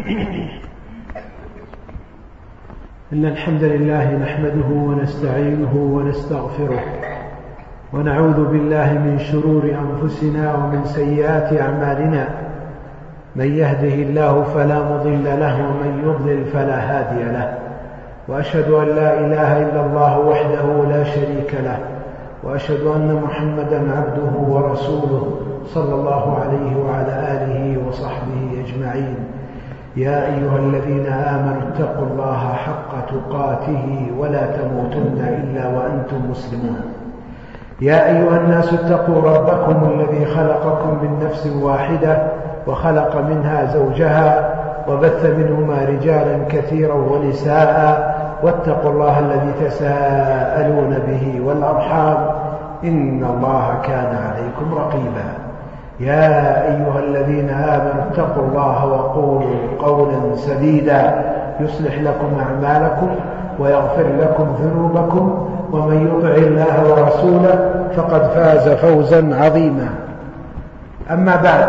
إن الحمد لله نحمده ونستعينه ونستغفره ونعوذ بالله من شرور أنفسنا ومن سيئات أعمالنا. من يهده الله فلا مضل له ومن يضلل فلا هادي له، وأشهد أن لا إله إلا الله وحده لا شريك له، وأشهد أن محمدا عبده ورسوله صلى الله عليه وعلى آله وصحبه أجمعين. يا أيها الذين آمنوا اتقوا الله حق تقاته ولا تموتن إلا وأنتم مسلمون. يا أيها الناس اتقوا ربكم الذي خلقكم من نفس واحدة وخلق منها زوجها وبث منهما رجالا كثيرا ونساء، واتقوا الله الذي تساءلون به والأرحام إن الله كان عليكم رقيبا. يا أيها الذين آمنوا اتقوا الله وقولوا قولا سديدا يصلح لكم أعمالكم ويغفر لكم ذنوبكم، ومن يطع الله ورسوله فقد فاز فوزا عظيما. أما بعد،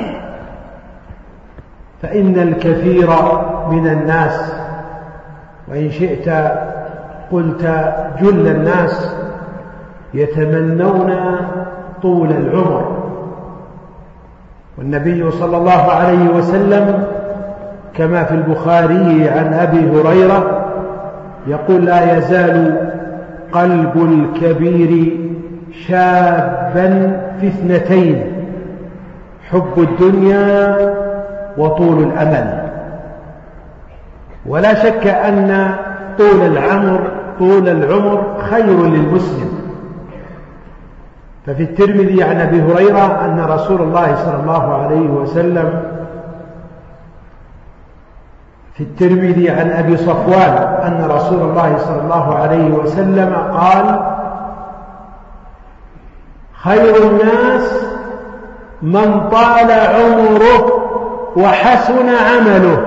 فإن الكثير من الناس، وإن شئت قلت جل الناس، يتمنون طول العمر. والنبي صلى الله عليه وسلم كما في البخاري عن أبي هريرة يقول: لا يزال قلب الكبير شابا في اثنتين: حب الدنيا وطول الأمل. ولا شك أن طول العمر خير للمسلم. ففي الترمذي عن أبي هريرة أن رسول الله صلى الله عليه وسلم، في الترمذي عن أبي صفوان أن رسول الله صلى الله عليه وسلم قال: خير الناس من طال عمره وحسن عمله.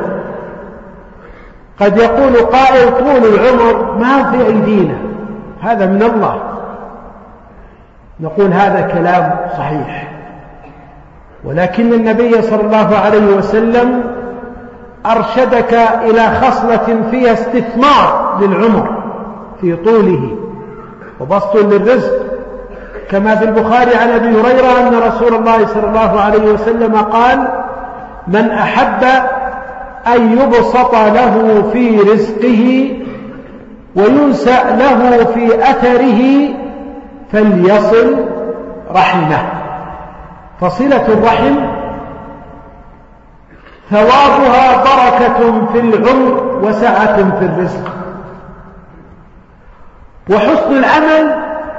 قد يقول قائل: طول العمر ما في أيدينا، هذا من الله. نقول هذا كلام صحيح، ولكن النبي صلى الله عليه وسلم أرشدك إلى خصلة فيها استثمار للعمر في طوله وبسط للرزق، كما في البخاري عن أبي هريرة أن رسول الله صلى الله عليه وسلم قال: من أحب أن يبسط له في رزقه وينسأ له في أثره فليصل رحمه. فصلة الرحم ثوابها بركة في العمر وسعة في الرزق. وحسن العمل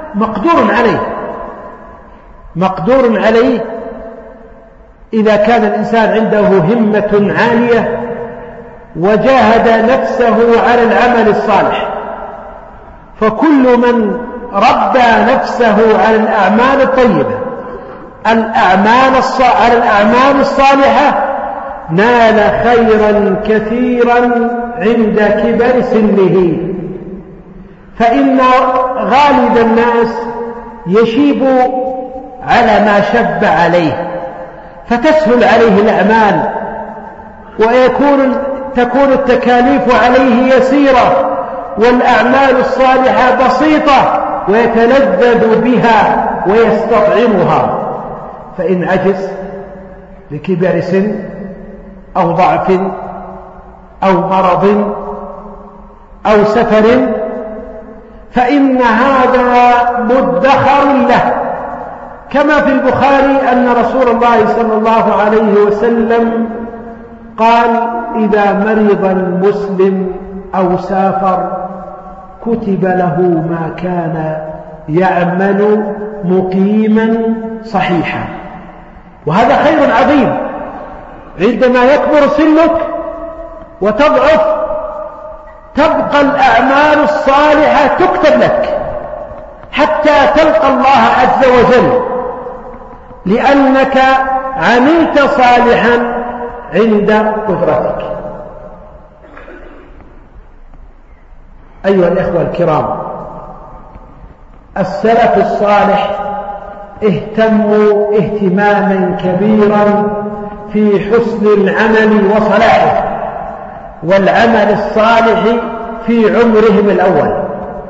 مقدور عليه إذا كان الإنسان عنده همة عالية وجاهد نفسه على العمل الصالح. فكل من ربى نفسه على الأعمال الطيبة، على الأعمال الصالحة، نال خيرا كثيرا عند كبر سنه. فإن غالب الناس يشيب على ما شب عليه، فتسهل عليه الأعمال تكون التكاليف عليه يسيرة والأعمال الصالحة بسيطة، ويتلذذ بها ويستطعمها. فإن عجز لكبر سن أو ضعف أو مرض أو سفر فإن هذا مدخر له، كما في البخاري أن رسول الله صلى الله عليه وسلم قال: إذا مرض المسلم أو سافر كتب له ما كان يعمل مقيما صحيحا. وهذا خير عظيم. عندما يكبر سنك وتضعف تبقى الأعمال الصالحة تكتب لك حتى تلقى الله عز وجل، لأنك عملت صالحا عند قدرتك. أيها الإخوة الكرام، السلف الصالح اهتموا اهتماما كبيرا في حسن العمل وصلاحه، والعمل الصالح في عمرهم الأول،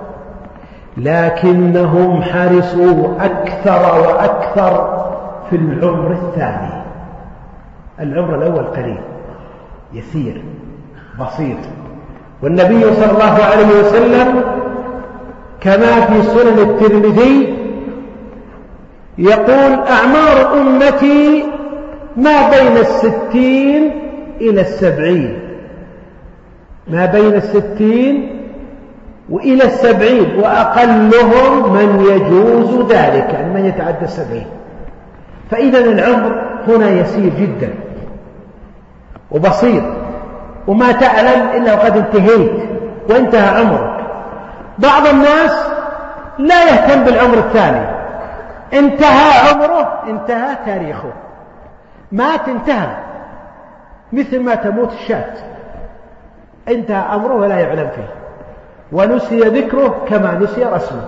لكنهم حرصوا أكثر وأكثر في العمر الثاني. العمر الأول قليل يسير بسيط، والنبي صلى الله عليه وسلم كما في سنن الترمذي يقول: أعمار أمتي ما بين 60 إلى 70، ما بين 60 وإلى 70، وأقلهم من يجوز ذلك، يعني من يتعدى 70. فإذا العمر هنا يسير جدا وبسيط، وما تعلم إلا وقد انتهيت وانتهى عمرك. بعض الناس لا يهتم بالعمر الثاني، انتهى عمره انتهى تاريخه، مات انتهى، مثل ما تموت الشاة، انتهى أمره ولا يعلم فيه، ونسي ذكره كما نسي رسمه.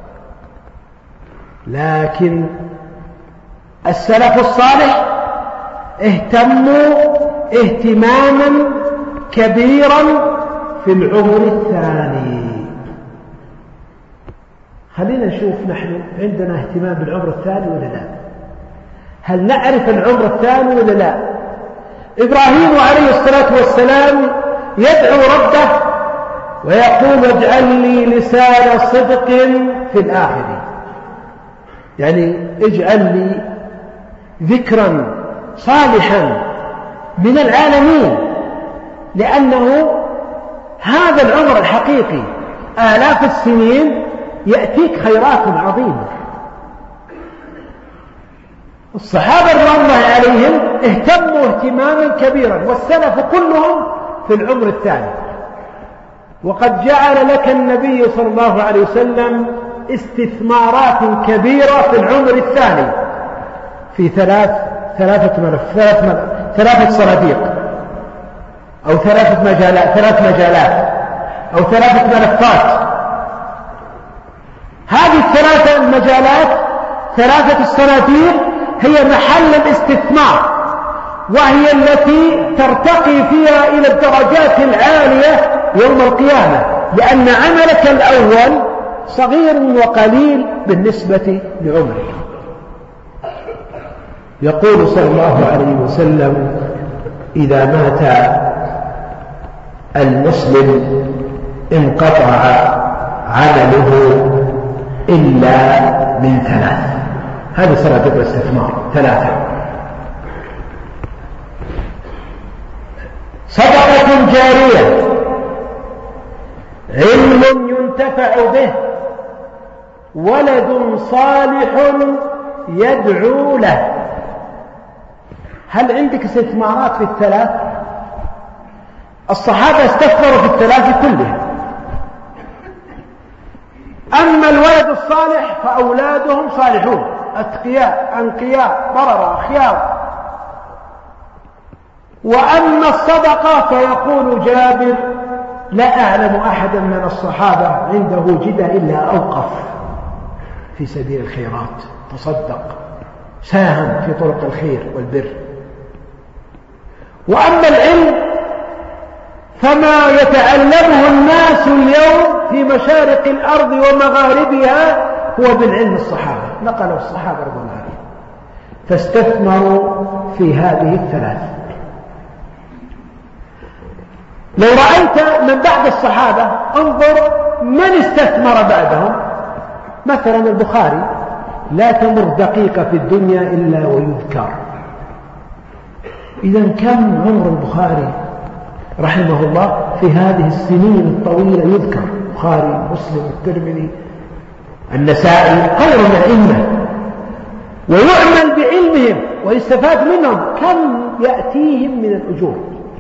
لكن السلف الصالح اهتموا اهتماما كبيرا في العمر الثاني. خلينا نشوف نحن عندنا اهتمام بالعمر الثاني ولا لا؟ هل نعرف العمر الثاني ولا لا؟ إبراهيم عليه الصلاة والسلام يدعو ربه ويقول: اجعل لي لسان صدق في الآخرين، يعني اجعل لي ذكرا صالحا من العالمين، لأنه هذا العمر الحقيقي آلاف السنين يأتيك خيرات عظيمة. الصحابة رضوان الله عليهم اهتموا اهتماما كبيرا، والسلف كلهم في العمر الثاني. وقد جعل لك النبي صلى الله عليه وسلم استثمارات كبيرة في العمر الثاني في ثلاثة صناديق، أو ثلاث مجالات أو 3 ملفات. هذه ال3 المجالات 3 الصناديق هي محل الاستثمار، وهي التي ترتقي فيها إلى الدرجات العالية يوم القيامة، لأن عملك الأول صغير وقليل بالنسبة لعمرك. يقول صلى الله عليه وسلم: إذا مات المسلم انقطع عمله إلا من 3. هذه صناديق الاستثمار 3: صدقة جارية، علم ينتفع به، ولد صالح يدعو له. هل عندك استثمارات في ال3؟ الصحابة استثمروا في ال3 كلها. أما الولد الصالح فأولادهم صالحون، أتقياء أنقياء بررة خيار. وأما الصدقة فيقول جابر: لا أعلم أحدا من الصحابة عنده جدة إلا أوقف في سبيل الخيرات، تصدق، ساهم في طرق الخير والبر. وأما العلم فما يتعلمه الناس اليوم في مشارق الأرض ومغاربها هو بالعلم الصحابة، نقله الصحابة رضي الله عنهم، فاستثمروا في هذه ال3. لو رأيت من بعد الصحابة انظر من استثمر بعدهم. مثلا البخاري لا تمر دقيقة في الدنيا إلا ويذكر. إذن كم عمر البخاري رحمه الله في هذه السنين الطويلة يذكر؟ البخاري، مسلم، الترمذي، النسائي، غير من الأئمة، ويعمل بعلمهم ويستفاد منهم، كم يأتيهم من الأجور.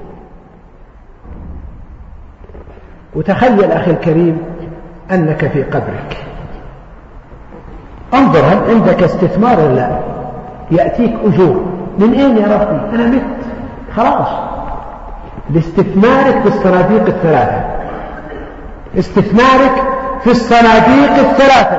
وتخيل أخي الكريم أنك في قبرك، انظر هل عندك استثمار ولا لا؟ يأتيك أجور من أين يا ربي؟ أنا مت خلاص. لاستثمارك في الصناديق ال3، استثمارك في الصناديق ال3.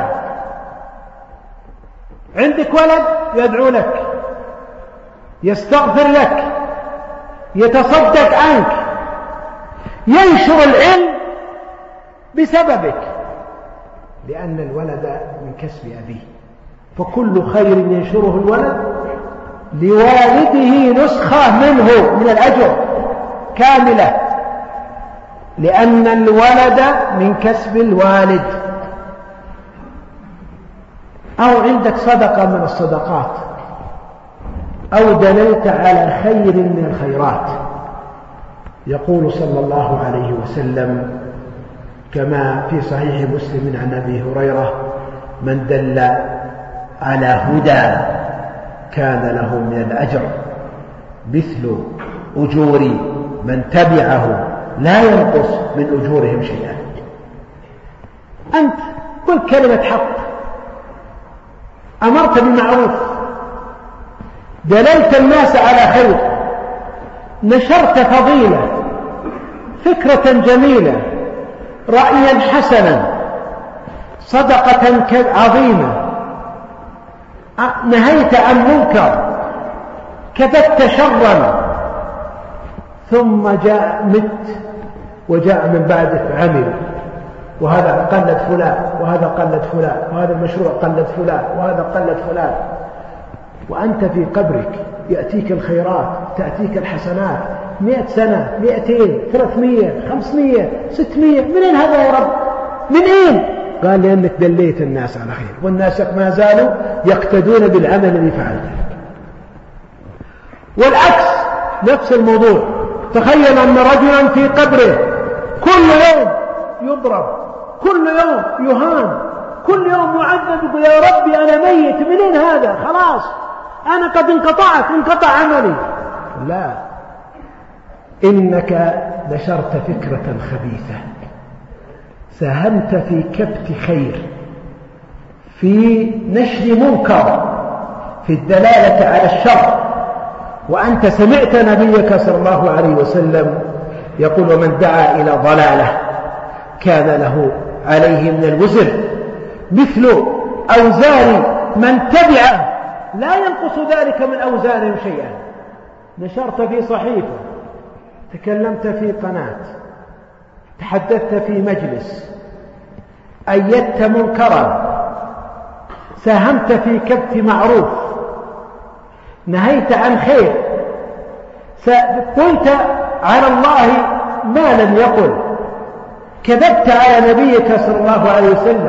عندك ولد يدعو لك، يستغفر لك، يتصدق عنك، ينشر العلم بسببك، لأن الولد من كسب أبيه، فكل خير ينشره الولد لوالده نسخة منه من الأجر كاملة، لأن الولد من كسب الوالد. أو عندك صدقة من الصدقات، أو دللت على خير من الخيرات. يقول صلى الله عليه وسلم كما في صحيح مسلم عن أبي هريرة: من دل على هدى كان له من الأجر مثل أجور من تبعه لا ينقص من أجورهم شيئا. أنت قل كلمة حق، أمرت بالمعروف، دللت الناس على خير، نشرت فضيلة، فكرة جميلة، رأيا حسنا، صدقة عظيمة، نهيت عن منكر، كبت شرا، ثم مت وجاء من بعدك عمل، وهذا قلد فلان، وهذا قلد فلان، وهذا المشروع قلد فلان، وهذا قلد فلان، وأنت في قبرك يأتيك الخيرات، تأتيك الحسنات 100 سنة، 200 300 500 600. من أين هذا يا رب؟ من أين؟ قال: لأنك دليت الناس على خير، والناس ما زالوا يقتدون بالعمل الذي فعلته. والعكس نفس الموضوع. تخيل أن رجلا في قبره كل يوم يضرب، كل يوم يهان، كل يوم يعذب، يقول: يا ربي أنا ميت، منين هذا؟ خلاص أنا قد انقطع عملي. لا، إنك نشرت فكرة خبيثة، ساهمت في كبت خير، في نشر منكر، في الدلالة على الشر. وأنت سمعت نبيك صلى الله عليه وسلم يقول: ومن دعا إلى ضلالة كان له عليه من الوزر مثل أوزار من تبعه لا ينقص ذلك من أوزارهم شيئا. نشرت في صحيفة، تكلمت في قناة، تحدثت في مجلس، أيدت منكرا، ساهمت في كبت معروف، نهيت عن خير، قلت على الله ما لم يقل، كذبت على نبيك صلى الله عليه وسلم.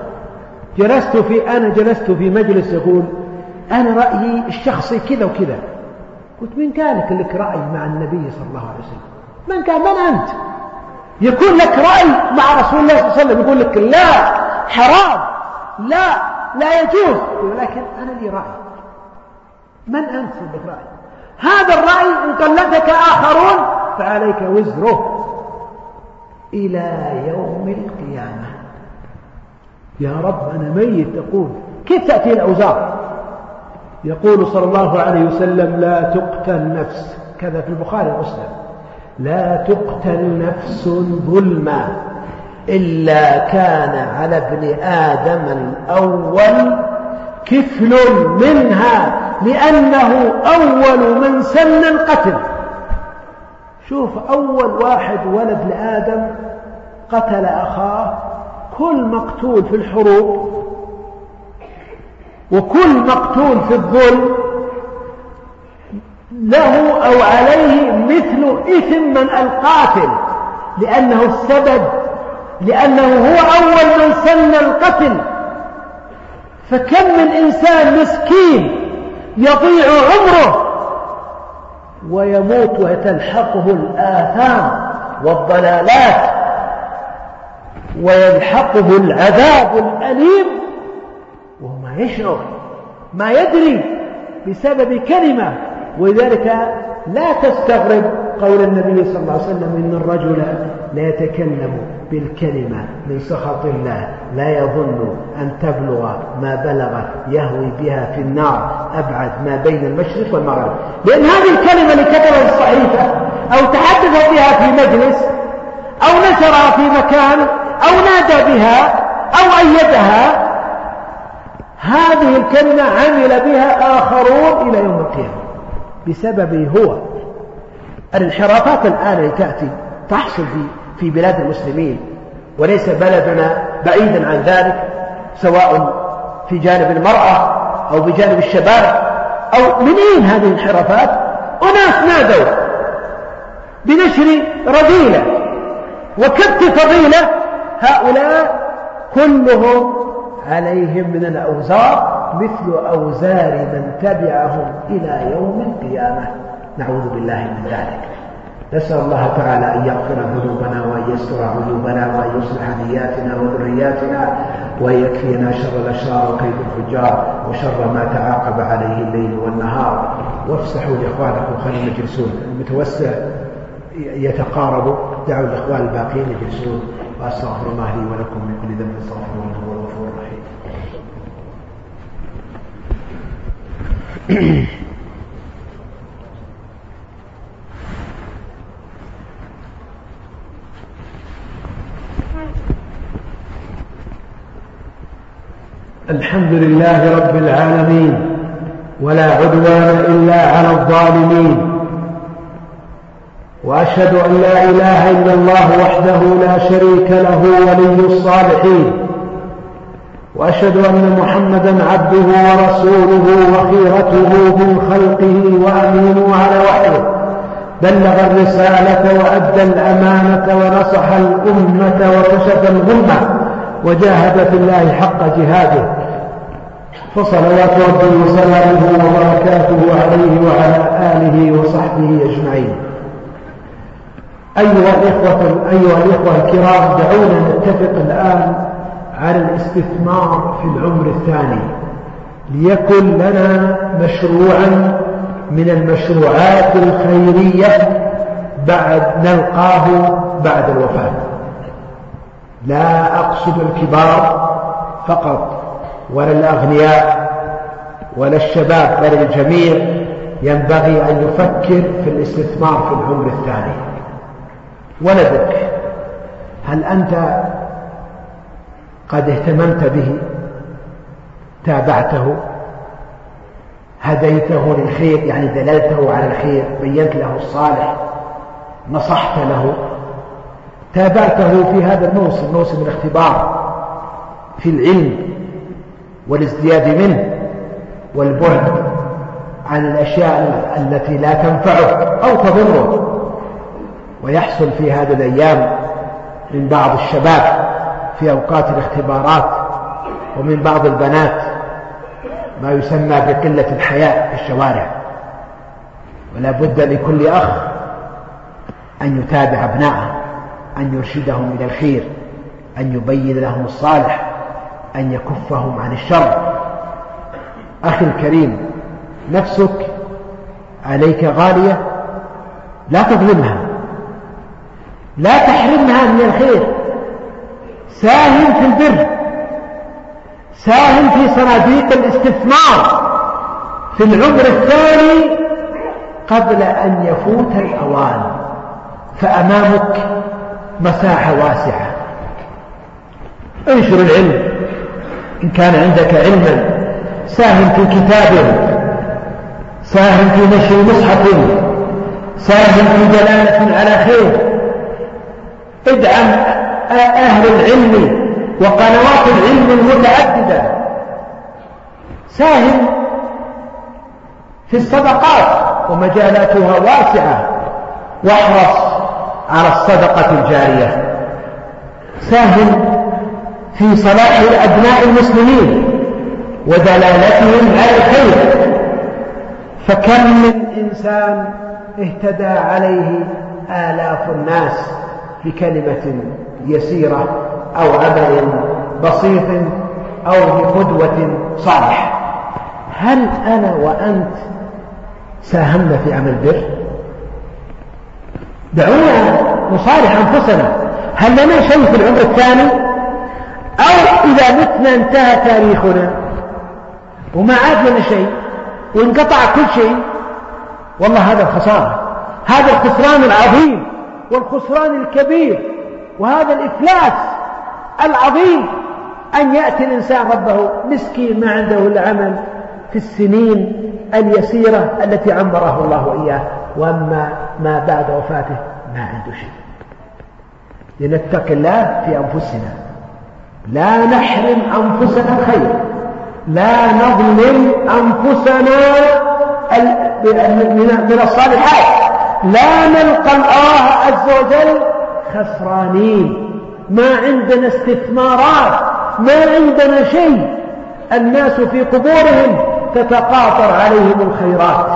أنا جلست في مجلس يقول: أنا رأيي الشخصي كذا وكذا. قلت: من قال لك رأي مع النبي صلى الله عليه وسلم؟ من قال؟ من أنت يكون لك رأي مع رسول الله صلى الله عليه وسلم يقول لك لا حرام، لا يجوز، ولكن أنا لي رأي؟ من أنت لك رأي؟ هذا الرأي إن قلدك آخرون فعليك وزره إلى يوم القيامة. يا رب أنا ميت، تقول كيف تأتي الأوزار؟ يقول صلى الله عليه وسلم: لا تقتل نفس، كذا في البخاري ومسلم، لا تقتل نفس ظلما إلا كان على ابن آدم الأول كفل منها، لأنه أول من سن القتل. شوف، أول واحد ولد لآدم قتل أخاه. كل مقتول في الحروب وكل مقتول في الظلم له أو عليه مثل إثم من القاتل، لأنه السبب، لأنه هو أول من سن القتل. فكم من إنسان مسكين يضيع عمره ويموت وتلحقه الآثام والضلالات ويلحقه العذاب الأليم وهو ما يشعر، ما يدري، بسبب كلمة. ولذلك لا تستغرب قول النبي صلى الله عليه وسلم: إن الرجل لا يتكلم بالكلمة من سخط الله لا يظن أن تبلغ ما بلغ يهوي بها في النار أبعد ما بين المشرق والمغرب. لأن هذه الكلمة اللي كتبها في الصحيفة أو تحدث بها في مجلس أو نشرها في مكان أو نادى بها أو أيدها، هذه الكلمة عمل بها آخرون إلى يوم القيامة بسببه هو. الانحرافات الآن تأتي تحصل في بلاد المسلمين، وليس بلدنا بعيدا عن ذلك، سواء في جانب المرأة أو بجانب الشباب أو منين هذه الانحرافات. أناس نادوا بنشر رذيلة وكبت فضيلة، هؤلاء كلهم عليهم من الأوزار مثل أوزار من تبعهم إلى يوم القيامة، نعوذ بالله من ذلك. نسأل الله تعالى أن يغفر ذنوبنا وأن يستر عيوبنا وأن يصلح نياتنا وذرياتنا وأن يكفينا شر الأشرار وكيد الفجار وشر ما تعاقب عليه الليل والنهار. وافسحوا لإخوانكم خليهم يجلسون، المتوسع يتقارب، دعوا الإخوان الباقين يجلسون. وأستغفر الله لي ولكم من كل ذنب استغفروه إنه هو الغفور الرحيم. الحمد لله رب العالمين، ولا عدوان إلا على الظالمين، وأشهد أن لا إله إلا الله وحده لا شريك له ولي الصالحين، وأشهد أن محمدا عبده ورسوله وخيرته من خلقه وأمينه على وحيه، بلغ الرسالة وأدى الأمانة ونصح الأمة وكشف الغمة وجاهد في الله حق جهاده، فصلوات ربي وسلامه وبركاته عليه وعلى آله وصحبه أجمعين. أيها الإخوة الكرام، دعونا نتفق الآن على الاستثمار في العمر الثاني، ليكن لنا مشروعا من المشروعات الخيرية نلقاه بعد الوفاة. لا أقصد الكبار فقط ولا الأغنياء ولا الشباب، بل الجميع ينبغي أن يفكر في الاستثمار في العمر الثاني. ولدك هل أنت قد اهتممت به؟ تابعته؟ هديته للخير، يعني دللته على الخير، بينت له الصالح، نصحت له، تابعته في هذا الموسم، موسم الاختبار في العلم والازدياد منه والبعد عن الأشياء التي لا تنفعه أو تضره. ويحصل في هذه الأيام من بعض الشباب في أوقات الاختبارات ومن بعض البنات ما يسمى بقلة الحياء في الشوارع. ولا بد لكل أخ أن يتابع أبنائه، أن يرشدهم إلى الخير، أن يبين لهم الصالح، أن يكفهم عن الشر. أخي الكريم، نفسك عليك غالية، لا تظلمها، لا تحرمها من الخير. ساهم في البر، ساهم في صناديق الاستثمار في العمر الثاني قبل أن يفوت الأوان، فأمامك مساحة واسعة. انشر العلم إن كان عندك علما، ساهم في كتاب، ساهم في نشر مصحف، ساهم في دلالة على خير. ادعم أهل العلم وقنوات العلم المتعددة، ساهم في الصدقات ومجالاتها واسعة، واحرص على الصدقة الجارية. ساهم في صلاح أبناء المسلمين ودلالتهم على الخير، فكم من إنسان اهتدى عليه آلاف الناس بكلمة يسيرة أو عمل بسيط أو بقدوة صالحة. هل أنا وأنت ساهمنا في عمل بر؟ دعونا نصالح أنفسنا، هل لنا شيء في العمر الثاني؟ أو إذا متنا انتهى تاريخنا وما عاد لنا شيء وانقطع كل شيء؟ والله هذا الخسارة، هذا الخسران العظيم والخسران الكبير، وهذا الإفلاس العظيم، أن يأتي الإنسان ربه مسكين ما عنده العمل في السنين اليسيرة التي عمره الله وإياه، وأما ما بعد وفاته ما عنده شيء. لنتقي الله في أنفسنا، لا نحرم أنفسنا الخير، لا نظلم أنفسنا من الصالحات، لا نلقى الله عز وجل خسرانين، ما عندنا استثمارات، ما عندنا شيء، الناس في قبورهم تتقاطر عليهم الخيرات.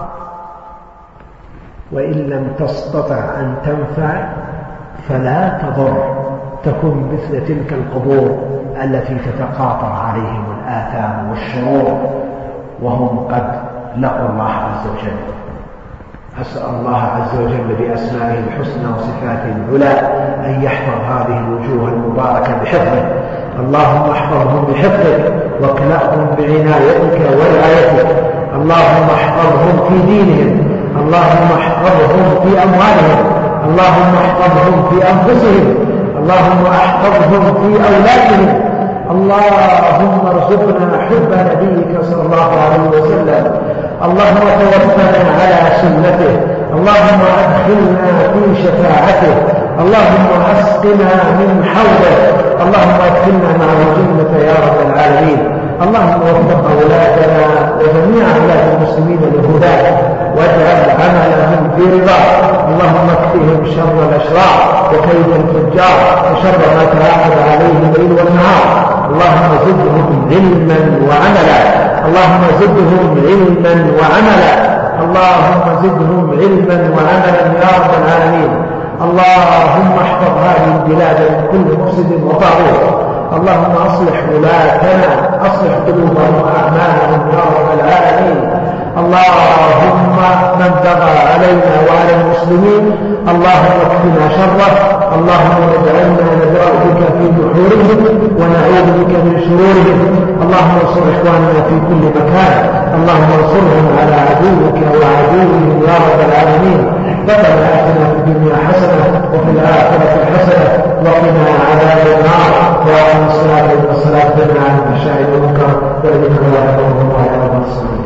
وإن لم تستطع أن تنفع فلا تضر، تكن مثل تلك القبور التي تتقاطر عليهم الآثام والشرور وهم قد لقوا الله عز وجل. أسأل الله عز وجل بأسمائه الحسنى وصفاته العلى أن يحفظ هذه الوجوه المباركة بحفظه. اللهم احفظهم بحفظك واكلأهم بعنايتك ورعايتك. اللهم احفظهم في دينهم، اللهم احفظهم في أموالهم، اللهم احفظهم في أنفسهم، اللهم احفظهم في أولادهم. اللهم ارزقنا حب نبيك صلى الله عليه وسلم. اللهم توفنا على سنته، اللهم أدخلنا في شفاعته، اللهم أسقنا من حوله، اللهم أدخلنا معه الجنة يا رب العالمين. اللهم وفق أولادنا وجميع أولاد المسلمين لهداك واجعل عملهم في رضاك. اللهم اكفهم شر الأشرار وكيد الفجار وشر ما تعاقد عليه الليل والنهار. اللهم زدهم علما وعملا، اللهم زدهم علما وعملا، اللهم زدهم علما وعملا يا رب العالمين. اللهم احفظ هذه البلاد من كل مفسد وطاغوت. اللهم اصلح ولاتنا، اصلح قلوبهم واعمالهم يا رب العالمين. اللهم من بغى علينا وعلى المسلمين اللهم اكفنا شره. اللهم اجعلنا ندرأ بك في نحورهم ونعوذ بك من شرورهم. اللهم انصر اخواننا في كل مكان، اللهم انصرهم على عدوك وعدوهم يا رب العالمين. ربنا آتنا في الدنيا حسنة وفي الآخرة حسنة وقنا عذاب النار. وأقم الصلاة والسلام على المشاهد والمنكر وإليك الله.